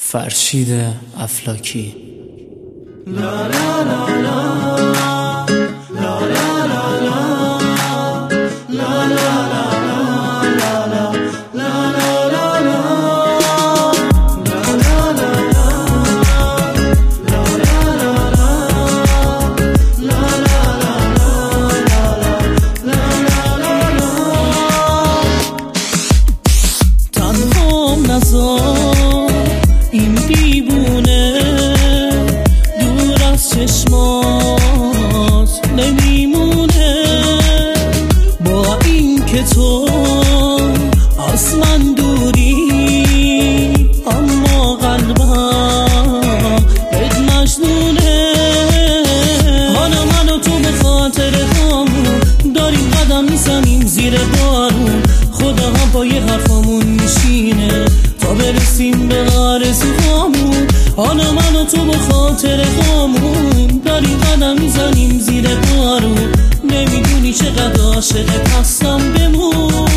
فرشید افلاکی. لا لا لا لا لا لا لا لا لا این دیوونه دور از چشمات نمیمونه، با این که تو از من دوری اما قلبم بهت مجنونه. حالا من و تو به خاطر همون داریم قدم میزنیم زیر بارون، خدا هم پای حرفامون میشینه تا برسیم به آرزوهامون. حالا من و تو به خاطر همون داریم قدم میزنیم زیر بارون، نمیدونی چقدر عاشقت هستم بمون.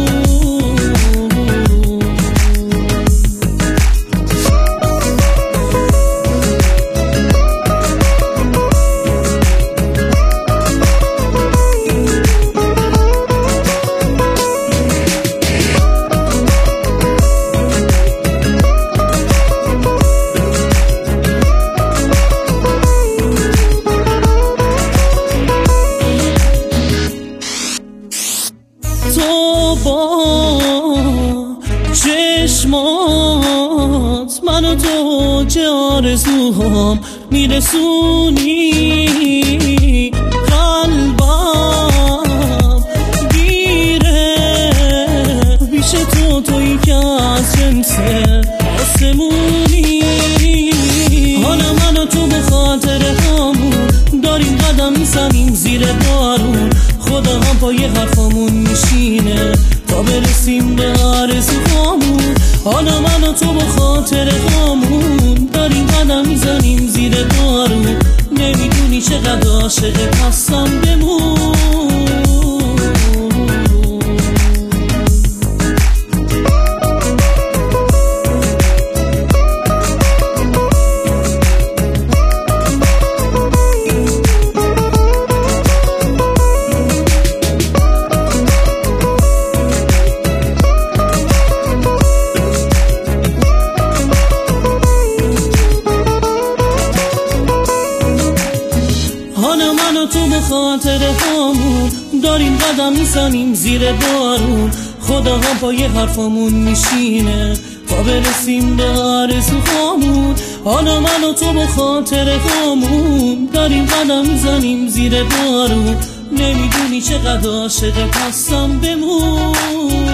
تو با چشمات منو تو چه آرزوهام میرسونی، قلبم گیره پیش تو، تویی که از جنس آسمونی. حالا منو تو به خاطر همون داریم قدم میزنیم زیر بارون، خدا هم پای حرفامون میشینه تا برسیم به آرزوهامون. حالا من و تو به خاطر همون داریم قدم میزنیم زیر بارون، نمیدونی چقدر عاشقت هستم بمون. حالا من و تو به خاطر همون داریم قدم میزنیم زیر بارون، خدا هم پای حرفامون میشینه تا برسیم به آرزوهامون. حالا من و تو به خاطر همون داریم قدم میزنیم زیر بارون، نمیدونی چقدر عاشقت هستم بمون.